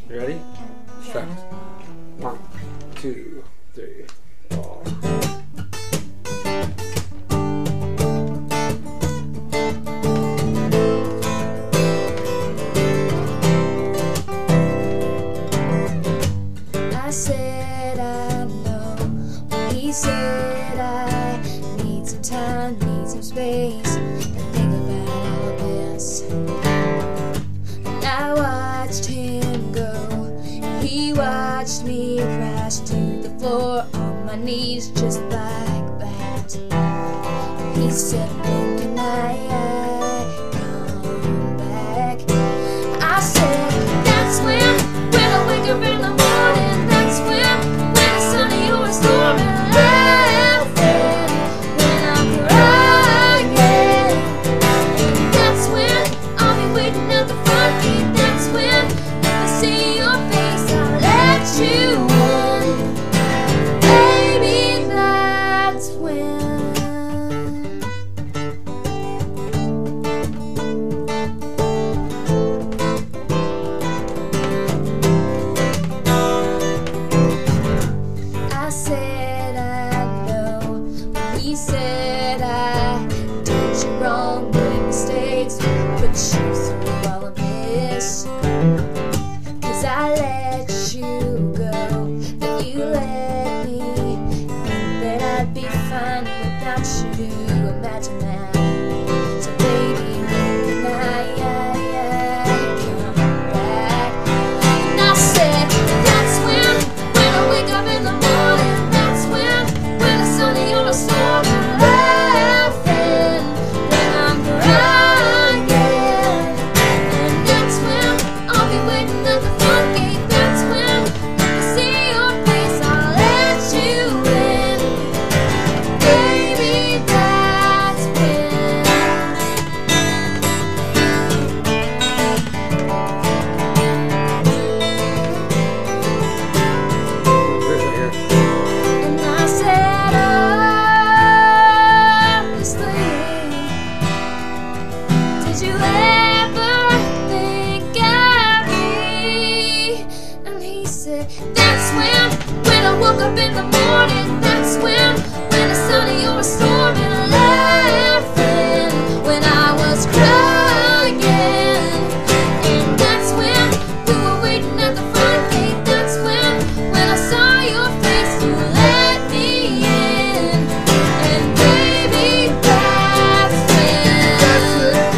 You ready? Start. 1, 2, 3, 4. I said I know. He said I need some time, need some space to think about all of this. And I watched him go. He watched me crash to the floor on my knees just like that. He said, when can I come back? I said, that's when I wake up in the morning. That's when it's sunny or storming, laughing when I'm crying. That's when I'll be waiting at the front gate. That's when if I see your face, I'll let you in. Baby, that's when. I said I know. He said I did you wrong, made mistakes, put you through all of this. 'Cause I let you go, then you let me think that I'd be fine without you. Imagine that. So baby, when can I come back? And I said, that's when I wake up in the morning. That's when it's sunny or a storm, laughing when I'm crying. And that's when I'll be waiting at the front gate. That's when if I see your face, I'll let you in. Baby, that's when. And I said, honestly, did you ever think of me? And he said, that's when I woke up in the morning. That's when it's sunny or a storm, and laughing when I was crying. And that's when we were waiting at the front gate. That's when I saw your face, you let me in. And baby, that's when. That's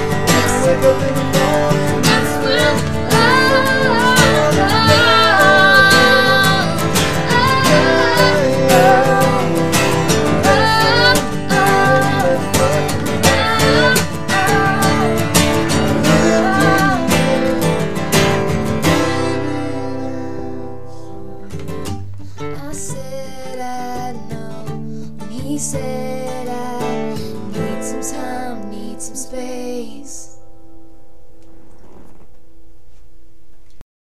when. I said I know. When he said I need some time, need some space.